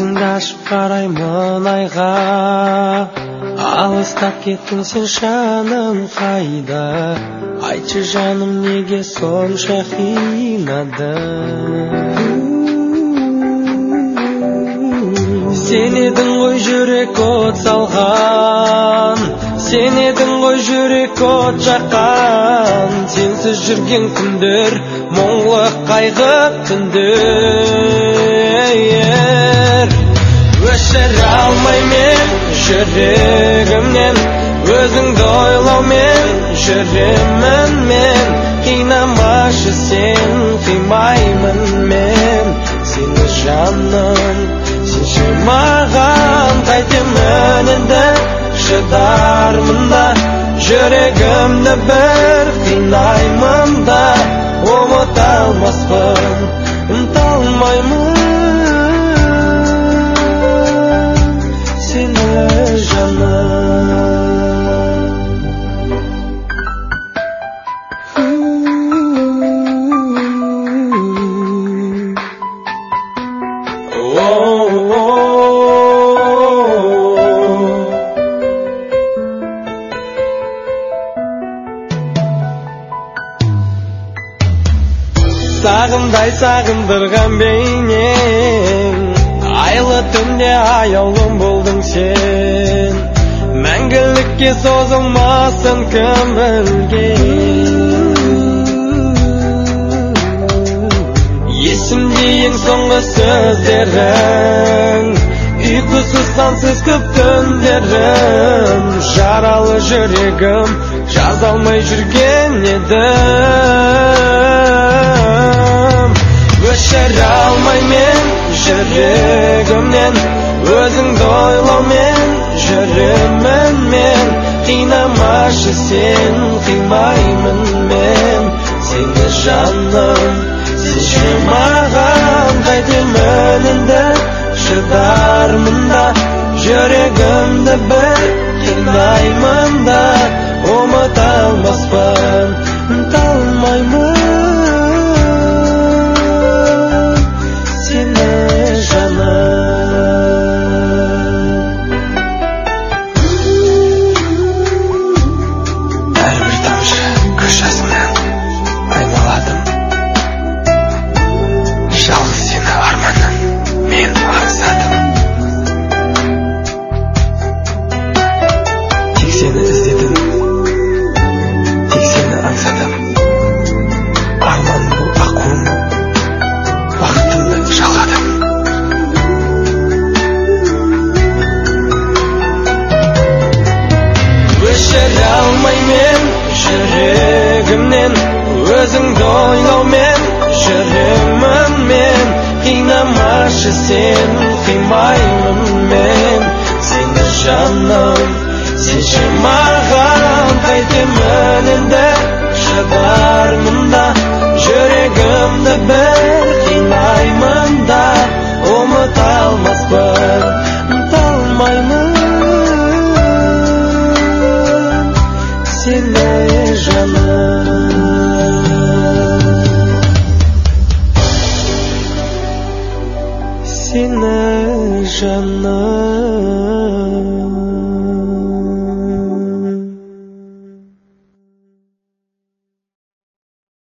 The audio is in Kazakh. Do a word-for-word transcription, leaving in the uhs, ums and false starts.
көзіңді ашып қараймын айға, алыстап кеттің сен жаным қайда, айтшы жаным неге сонша қинады. Сен едің ғой жүрек от салған, сен едің ғой жүрек от жаққан, сенсіз жүрген күндер мұңлы қайғы түндер. Өшіре алмаймен жүрегімнен, өзіңді ойлаумен жүремін мен. Қинамашы сен, қимаймын мен сені жаным. Сенші маған қайтемін енді, шыдармын да, жүрегімді бір қинаймын да, ұмыта алмаспын, ұмыта алмаймын сені жаным. Сағындай сағындырған бейнең, айлы түнде аяулым болдың сен. Мәңгілікке созылмасын кім білген. Есімде ең соңғы сөздерің, ұйқысыз сансыз көп түндерім. Жаралы жүрегім жаза алмай жүрген едім. Өшіре алмаймен жүрегімнен, өзіңді ойлаумен жүремін мен. Қинамашы сен, қимаймын мен сені жаным. Сенші маған қайтемін енді, шыдармын да, жүрегімді бір қинаймын да, ұмыта алмаспын, ұмыта алмаймын сені жаным. Әрбір тамшы көз жасымнан айналадым, жалғыз сені арманнан мен аңсадым. Тек сені іздедім, тек сені аңсадым. Арман бұл ақуым, бақытымды жалғадым. Өшіре алмаймен жүрегімнен, өзіңді ойлаумен жүремін мен. Қинамашы сен, қимаймын мен сені жаным. Сенші маған қайтемін енді, шыдармын да, жүрегімді бір қинаймын да, ұмыта алмаспын, ұмыта алмаймын сені жаным. Сені жаным.